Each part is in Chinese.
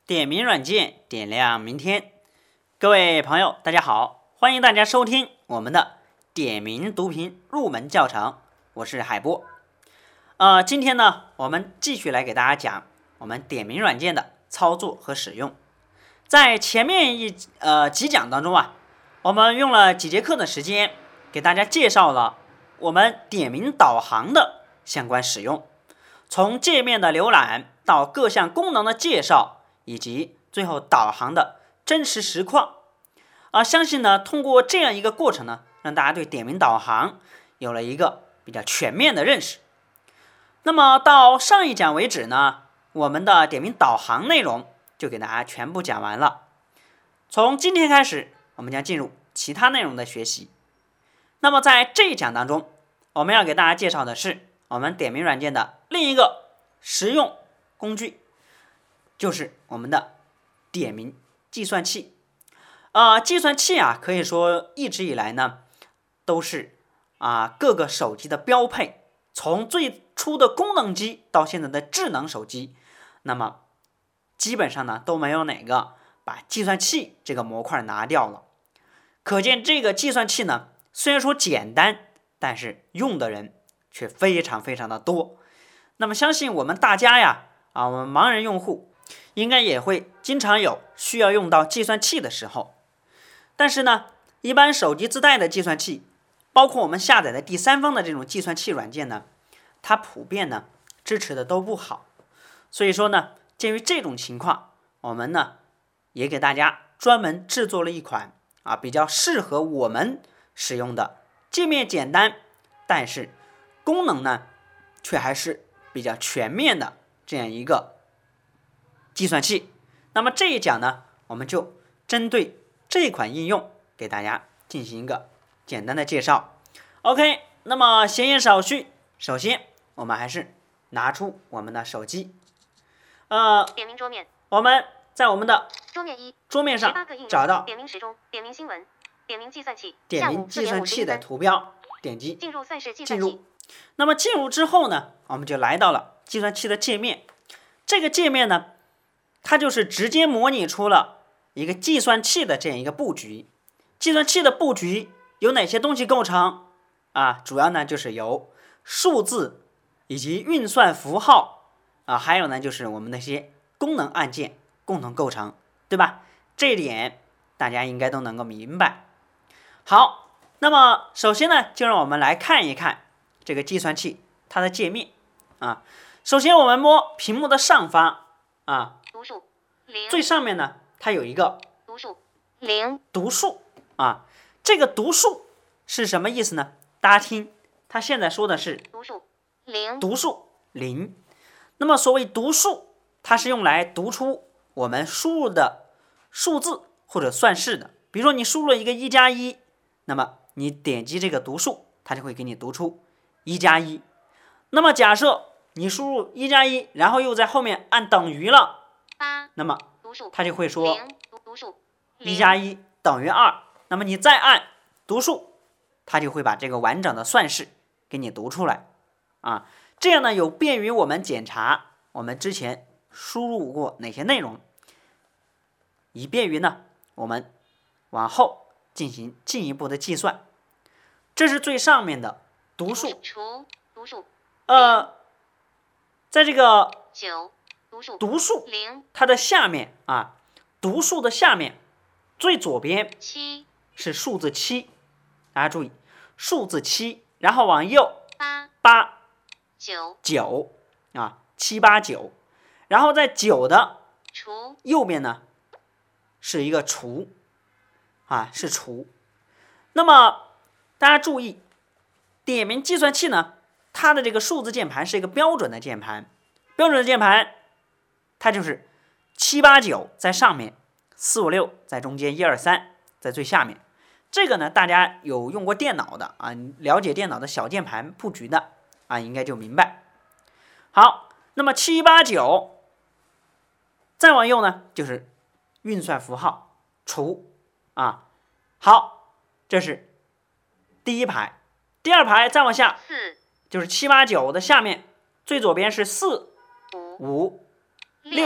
点名软件点亮明天。各位朋友，大家好，欢迎大家收听我们的点名读屏入门教程，我是海波。今天呢，我们继续来给大家讲我们点名软件的操作和使用。在前面几讲当中啊，我们用了几节课的时间，给大家介绍了我们点名导航的相关使用，从界面的浏览到各项功能的介绍，以及最后导航的真实实况。相信呢，通过这样一个过程呢，让大家对点名导航有了一个比较全面的认识。那么到上一讲为止呢，我们的点名导航内容就给大家全部讲完了。从今天开始，我们将进入其他内容的学习。那么在这一讲当中，我们要给大家介绍的是我们点名软件的另一个实用工具，就是我们的点名计算器。计算器啊，可以说一直以来呢，都是各个手机的标配。从最初的功能机到现在的智能手机，那么基本上呢都没有哪个把计算器这个模块拿掉了。可见这个计算器呢，虽然说简单，但是用的人却非常非常的多。那么相信我们大家呀，我们盲人用户应该也会经常有需要用到计算器的时候。但是呢，一般手机自带的计算器，包括我们下载的第三方的这种计算器软件呢，它普遍呢支持的都不好。所以说呢，鉴于这种情况，我们呢也给大家专门制作了一款比较适合我们使用的，界面简单，但是功能呢却还是比较全面的这样一个计算器。那么这一讲呢，我们就针对这款应用给大家进行一个简单的介绍。 OK， 那么闲言少叙，首先我们还是拿出我们的手机， 点名桌面， 我们在我们的桌面上找到点名时钟、点名新闻、点名计算器、 点名计算器的图标，点击进入算式计算器。 算那么进入之后呢，我们就来到了计算器的界面。这个界面呢，它就是直接模拟出了一个计算器的这样一个布局。计算器的布局有哪些东西构成主要呢就是由数字以及运算符号还有呢就是我们那些功能按键共同构成，对吧？这一点大家应该都能够明白。好，那么首先呢，就让我们来看一看这个计算器它的界面首先我们摸屏幕的上方读数0， 最上面呢它有一个读数0， 读数这个读数是什么意思呢？大家听，它现在说的是读数0， 读数0。那么所谓读数，它是用来读出我们输入的数字或者算式的。比如说你输入了一个1+1，那么你点击这个读数，它就会给你读出1+1。那么假设你输入1+1，然后又在后面按等于了 8， 那么它就会说读数 1+1等于2。那么你再按读数，它就会把这个完整的算式给你读出来这样呢有便于我们检查我们之前输入过哪些内容，以便于呢我们往后进行进一步的计算。这是最上面的读数， 读数在这个 9 读数 0， 它的下面读数的下面最左边 7 是数字7，大家注意数字7，然后往右 8 9 7 8 9，然后在9的右边呢是一个除是除。那么大家注意，点名计算器呢，它的这个数字键盘是一个标准的键盘，标准的键盘它就是7 8 9在上面，4 5 6在中间，1 2 3在最下面。这个呢，大家有用过电脑的了解电脑的小键盘布局的应该就明白。好，那么7 8 9再往右呢就是运算符号除好，这是第一排。第二排再往下就是7 8 9的下面最左边是4 5 6，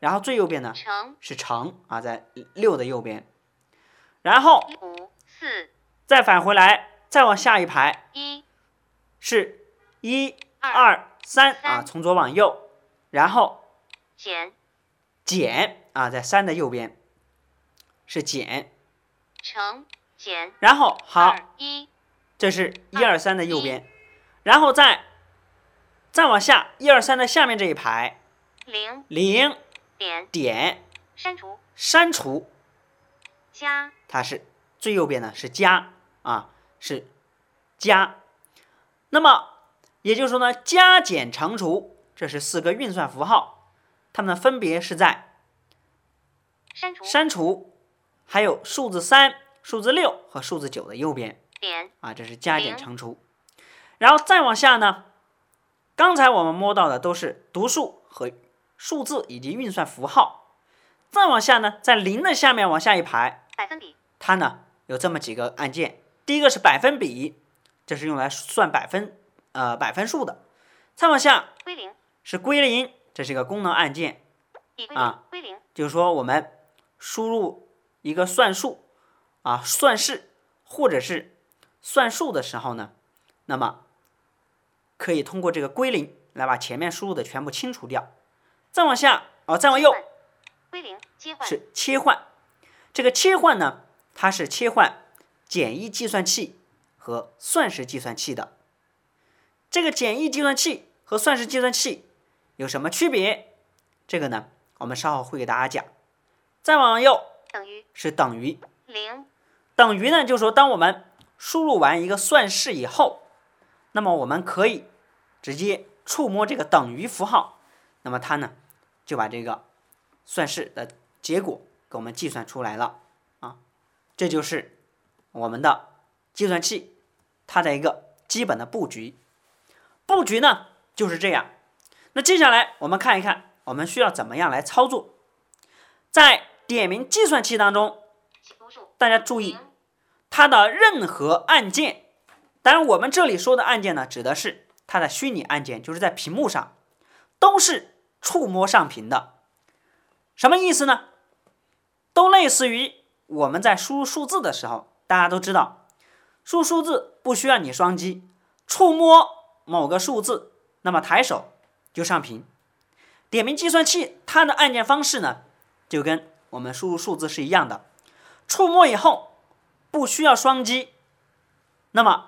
然后最右边呢乘是乘啊，在6的右边，然后 5 4 再返回来，再往下一排 1 是1 2 2 3啊， 3 从左往右，然后减减啊，在3的右边是减， 乘减然后好， 2 1 这是1 2 3的右边，然后再往下1 2 3的下面这一排 0 0 点点删除加， 加它是最右边呢是加啊，是加。那么也就是说呢，加减乘除这是4个运算符号，它们分别是在删除还有数字3、数字6和数字9的右边点啊，这是加减乘除。然后再往下呢，刚才我们摸到的都是读数和数字以及运算符号。再往下呢，在0的下面往下一排， 百分比， 它呢有这么几个按键。第一个是百分比，这是用来算百分数的。再往下归零是归零，这是一个功能按键啊， 归零就是说我们输入一个算术啊、算式或者是算数的时候呢，那么可以通过这个归零来把前面输入的全部清除掉。再往下再往右归零切换是切换，这个切换呢，它是切换简易计算器和算式计算器的。这个简易计算器和算式计算器有什么区别？这个呢，我们稍后会给大家讲。再往右等于是等于， 0 等于呢，就是说当我们输入完一个算式以后，那么我们可以直接触摸这个等于符号，那么它呢就把这个算式的结果给我们计算出来了啊。这就是我们的计算器它的一个基本的布局。布局呢就是这样。那接下来我们看一看我们需要怎么样来操作。在点名计算器当中，大家注意它的任何按键，当然我们这里说的按键呢指的是它的虚拟按键，就是在屏幕上都是触摸上屏的。什么意思呢？都类似于我们在输入数字的时候，大家都知道输入数字不需要你双击，触摸某个数字，那么抬手就上屏。点名计算器它的按键方式呢，就跟我们输入数字是一样的，触摸以后不需要双击，那么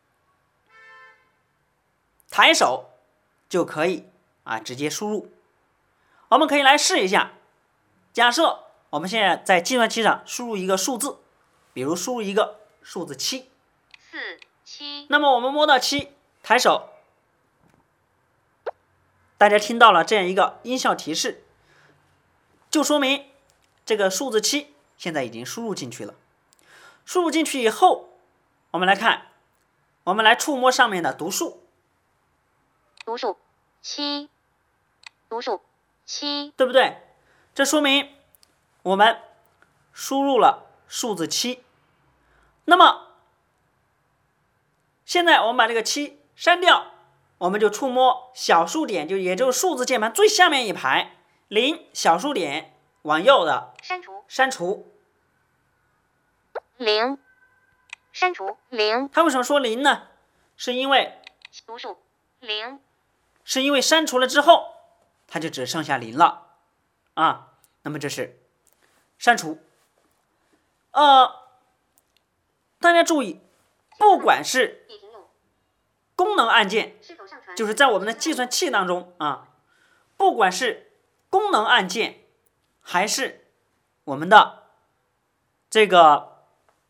抬手就可以直接输入。我们可以来试一下。假设我们现在在计算器上输入一个数字，比如输入一个数字7，那么我们摸到7，抬手，大家听到了这样一个音效提示，就说明这个数字7现在已经输入进去了。输入进去以后，我们来看，我们来触摸上面的读数， 读数7，读数7， 对不对？这说明我们输入了数字7。那么现在我们把这个7删掉，我们就触摸小数点，也就是数字键盘最下面一排0小数点往右的删除 0，删除0。 它为什么说0呢？是因为读数0， 是因为删除了之后，它就只剩下0了啊。那么这是删除。大家注意，不管是功能按键，就是在我们的计算器当中不管是功能按键还是我们的这个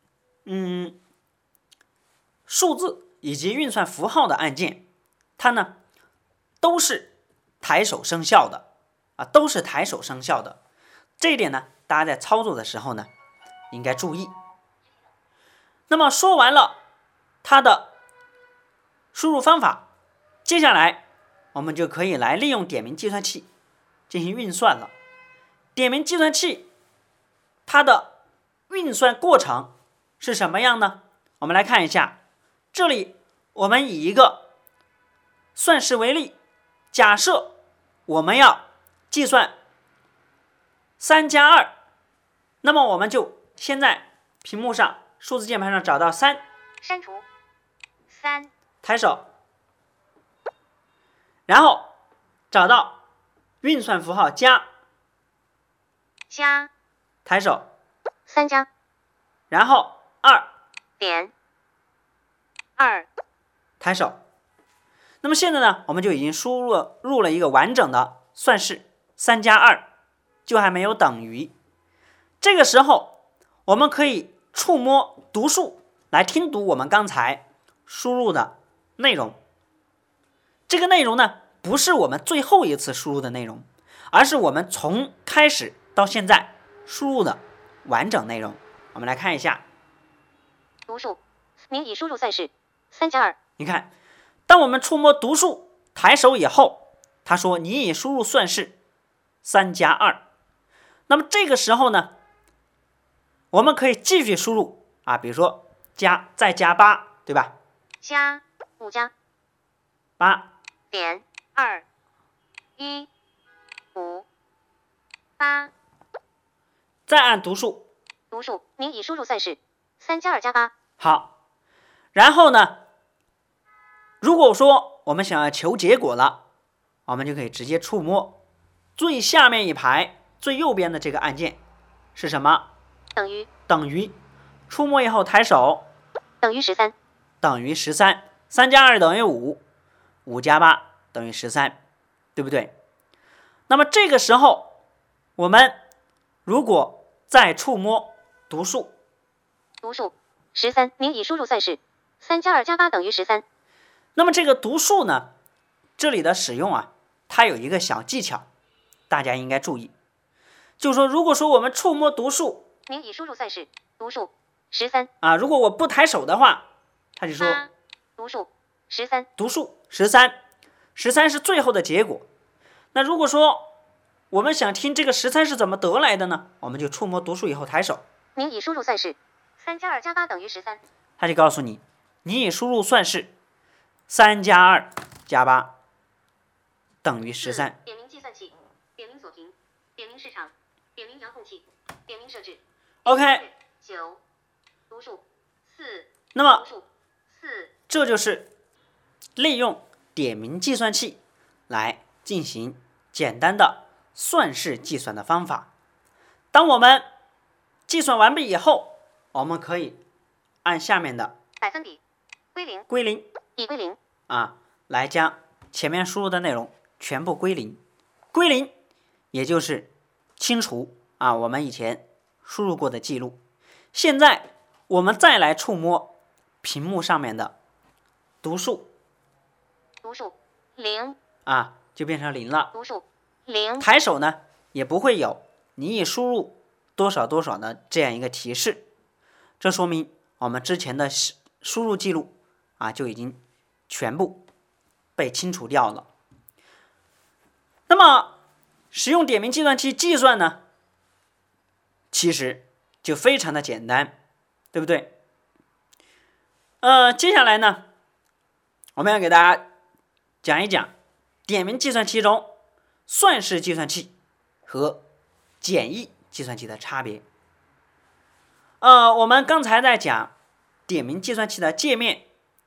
数字以及运算符号的按键，它呢都是抬手生效的都是抬手生效的。这一点呢，大家在操作的时候呢应该注意。那么说完了它的输入方法，接下来我们就可以来利用点名计算器进行运算了。点名计算器它的运算过程是什么样呢？我们来看一下，这里我们以一个算式为例，假设我们要计算 3+2，那么我们就先在屏幕上数字键盘上找到3， 删除3， 抬手，然后找到运算符号加， 加抬手， 3加然后2， 点2， 抬手。那么现在呢，我们就已经输入了一个完整的算式3+2，就还没有等于。这个时候，我们可以触摸读数来听读我们刚才输入的内容。这个内容呢，不是我们最后一次输入的内容，而是我们从开始到现在输入的完整内容。我们来看一下， 读数，您已输入算式3+2， 你看，当我们触摸读数抬手以后，他说你已输入算式3+2。那么这个时候呢，我们可以继续输入比如说再加8，对吧？ 加5加 8 点2 1 5 8， 再按读数， 读数，您已输入算式3+2加8。 好，然后呢，如果说我们想要求结果了，我们就可以直接触摸最下面一排最右边的这个按键是什么？ 等于等于。触摸以后抬手， 等于13， 等于13。3+2等于5，5加8等于13，对不对？那么这个时候，我们如果再触摸读数， 读数13，您已输入算式3+2加8等于13。 那么这个读数呢，这里的使用它有一个小技巧，大家应该注意，就是说，如果说我们触摸读数， 您已输入算式读数13 如果我不抬手的话，他就说读数13， 读数13是最后的结果。那如果说我们想听这个13是怎么得来的呢？我们就触摸读数以后抬手， 您已输入算式3+2加8等于13， 他就告诉你，你已输入算式3+2加8等于13。 点名计算器，点名锁屏，点名市场，点名遥控器，点名设置。 OK， 9，读数4， 那么读数4， 这就是利用点名计算器来进行简单的算式计算的方法。当我们计算完毕以后，我们可以按下面的百分比归零， 归零已归零， 来将前面输入的内容全部归零。归零也就是清除我们以前输入过的记录。现在我们再来触摸屏幕上面的读数， 读数0， 就变成0了。 读数0， 抬手呢也不会有你已输入多少多少的这样一个提示，这说明我们之前的输入记录就已经全部被清除掉了。那么使用点名计算器计算呢，其实就非常的简单，对不对？接下来呢，我们要给大家讲一讲点名计算器中算式计算器和简易计算器的差别。我们刚才在讲点名计算器的界面，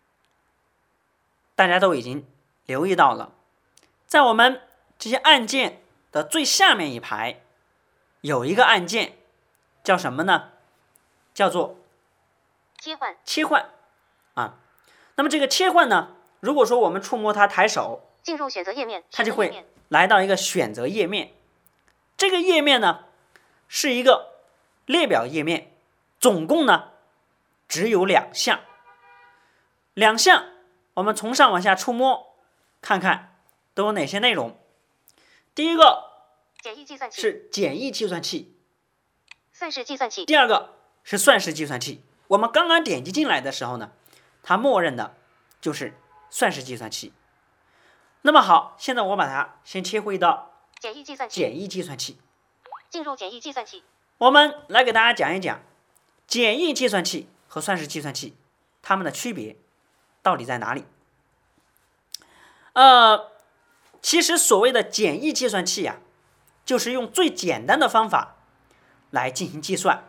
大家都已经留意到了，在我们这些按键的最下面一排有一个按键叫什么呢？叫做切换那么这个切换呢，如果说我们触摸它抬手， 进入选择页面， 它就会来到一个选择页面。这个页面呢是一个列表页面，总共呢只有2项。2项我们从上往下触摸，看看都有哪些内容。第一个简易计算器是简易计算器， 算式计算器。 第二个是算式计算器。我们刚刚点击进来的时候呢，它默认的就是算式计算器。那么好，现在我把它先切回到简易计算器。 简易计算器。 进入简易计算器。 我们来给大家讲一讲简易计算器和算式计算器它们的区别到底在哪里。其实所谓的简易计算器就是用最简单的方法来进行计算，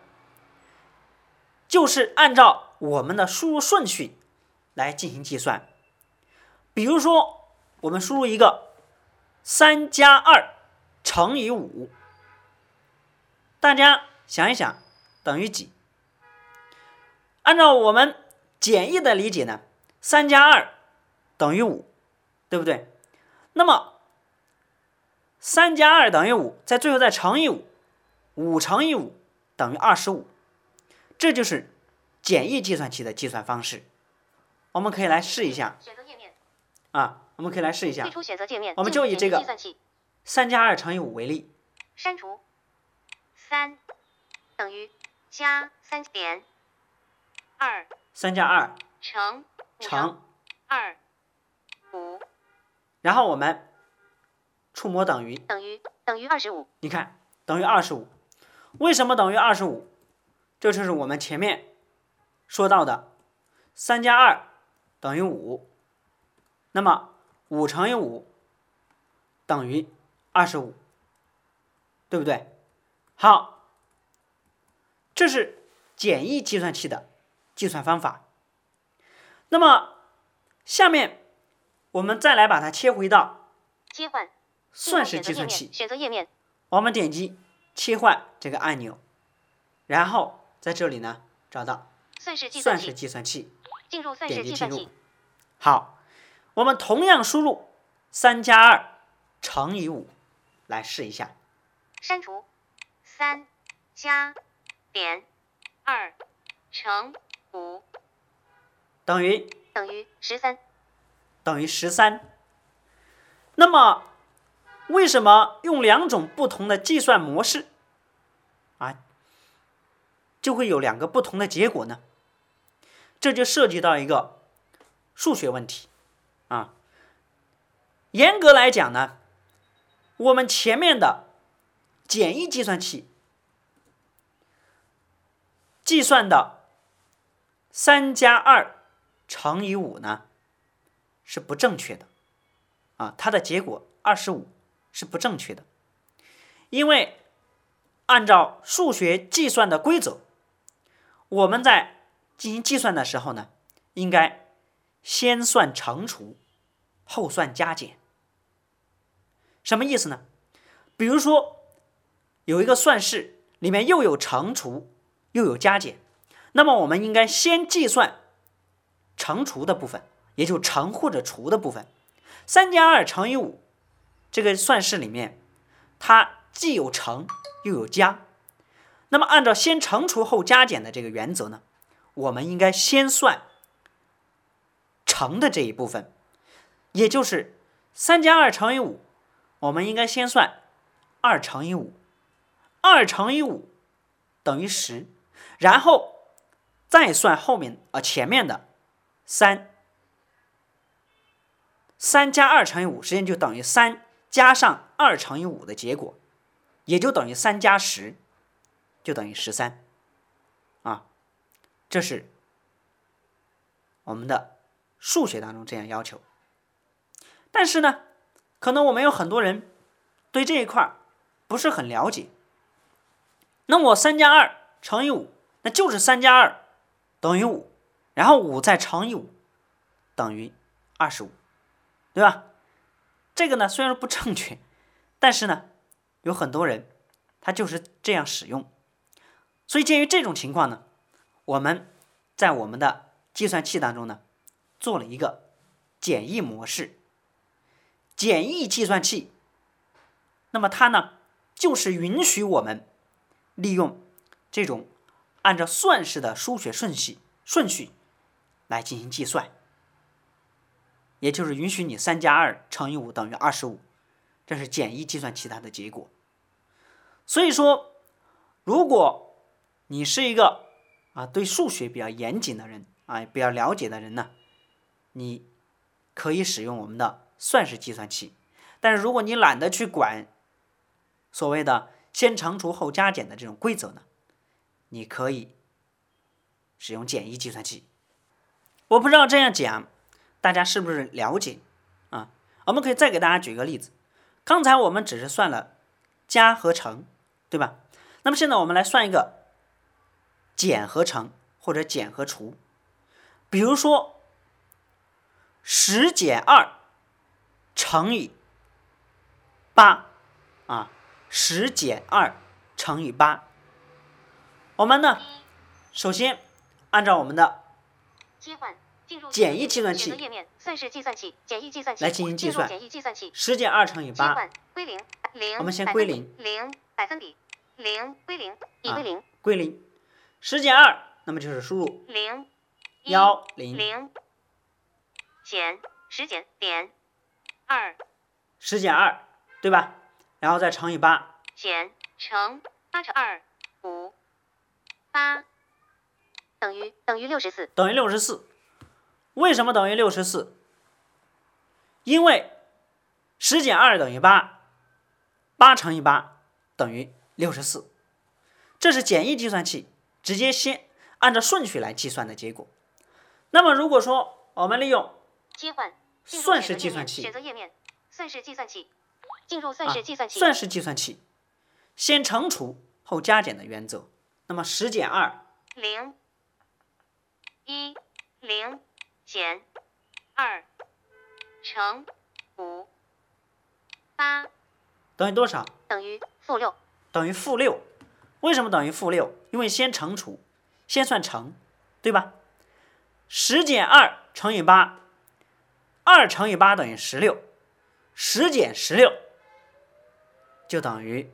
就是按照我们的输入顺序来进行计算。比如说，我们输入一个3加2乘以5，大家想一想，等于几？按照我们简易的理解呢，3加2等于5，对不对？那么3加2等于5，在最后再乘以5，5乘以5等于25，这就是简易计算器的计算方式。我们可以来试一下。 选择页面我们可以来试一下。 退出选择界面， 我们就以这个计算器 3加2乘以5为例。 删除3等于加3.2 3加2 乘乘 2 5 然后我们触摸等于等于25。 你看等于25。为什么等于25？这就是我们前面说到的3加2等于5，那么5乘以5等于25，对不对？好，这是简易计算器的计算方法。那么下面我们再来把它切回到切换算式计算器， 选择页面， 我们点击切换这个按钮，然后在这里呢找到算式计算器， 进入算式点击进入计算器。 好，我们同样输入3加2乘以5来试一下。 删除3加2乘5 等于 13。 等于13。那么为什么用两种不同的计算模式就会有两个不同的结果呢？这就涉及到一个数学问题严格来讲呢，我们前面的简易计算器计算的3加2乘以5呢是不正确的它的结果25是不正确的，因为按照数学计算的规则，我们在进行计算的时候呢，应该先算乘除，后算加减。什么意思呢？比如说有一个算式里面又有乘除又有加减，那么我们应该先计算乘除的部分，也就乘或者除的部分。3加2乘以5这个算式里面，它既有乘又有加，那么按照先乘除后加减的这个原则呢，我们应该先算乘的这一部分，也就是3加2乘以5，我们应该先算2乘以5，2乘以5等于10，然后再算后面前面的3加2乘以5，实际上就等于3加上2乘以5的结果，也就等于3加10，就等于13这是我们的数学当中这样要求。但是呢，可能我们有很多人对这一块不是很了解。那我3加2乘以5，那就是3加2等于5，然后5再乘以5等于25，对吧？这个呢虽然不正确，但是呢有很多人他就是这样使用。所以鉴于这种情况呢，我们在我们的计算器当中呢做了一个简易模式。简易计算器，那么它呢就是允许我们利用这种按照算式的数学顺序来进行计算，也就是允许你3加2乘以5等于25，这是简易计算器它的结果。所以说，如果你是一个对数学比较严谨的人比较了解的人呢，你可以使用我们的算式计算器。但是如果你懒得去管所谓的先乘除后加减的这种规则呢，你可以使用简易计算器。我不知道这样讲大家是不是了解我们可以再给大家举个例子。刚才我们只是算了加和乘，对吧？那么现在我们来算一个减和乘或者减和除，比如说10减2乘以8啊，10减2乘以8。我们呢，首先按照我们的切换进入简易计算器选择页面，算式计算器，简易计算器来进行计算。 简易计算器 10减2乘以8， 切换归零0， 我们先归零 0百分比0归0已归零归零。10减2，那么就是输入 0 10 0减10减点2 10减2，对吧？然后再乘以8， 减乘8乘2 5 8等于64。 等于64。为什么等于64？因为10减2等于8， 8乘以8等于64。这是简易计算器直接先按照顺序来计算的结果。那么如果说我们利用切换算式计算器， 选择页面，算式计算器，进入算式计算器， 算式计算器先乘除后加减的原则。那么10减2 0 1 0减2乘5 8 等于多少？ 等于-6。 等于-6。为什么等于-6？因为先乘除，先算乘，对吧？10减2乘以8， 2乘以8等于16， 10减16就等于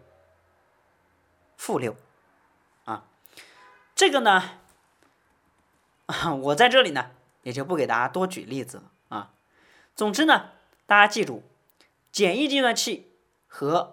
-6啊。这个呢，我在这里呢也就不给大家多举例子了啊。总之呢，大家记住，简易计算器和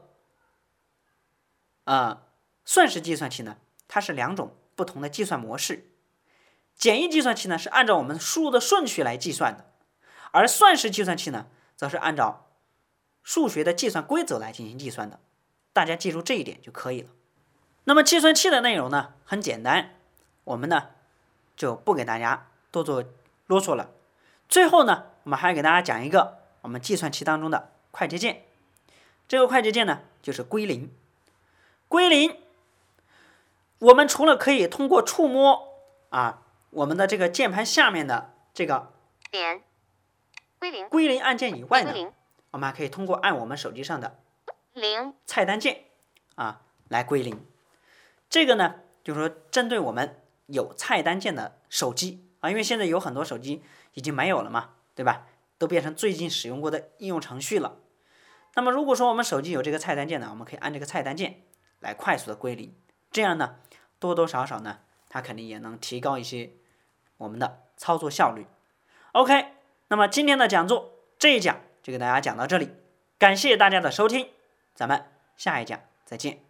算式计算器呢，它是两种不同的计算模式。简易计算器呢是按照我们输入的顺序来计算的，而算式计算器呢，则是按照数学的计算规则来进行计算的。大家记住这一点就可以了。那么计算器的内容呢很简单，我们呢就不给大家多做啰嗦了。最后呢，我们还要给大家讲一个我们计算器当中的快捷键。这个快捷键呢就是归零。归零，我们除了可以通过触摸我们的这个键盘下面的这个点归零按键以外呢， 归零我们还可以通过按我们手机上的 0 菜单键来归零。这个呢，就是说针对我们有菜单键的手机因为现在有很多手机已经没有了嘛，对吧？都变成最近使用过的应用程序了。那么如果说我们手机有这个菜单键呢，我们可以按这个菜单键来快速的归零，这样呢多多少少呢，它肯定也能提高一些我们的操作效率。OK， 那么今天的讲座这一讲就给大家讲到这里，感谢大家的收听，咱们下一讲再见。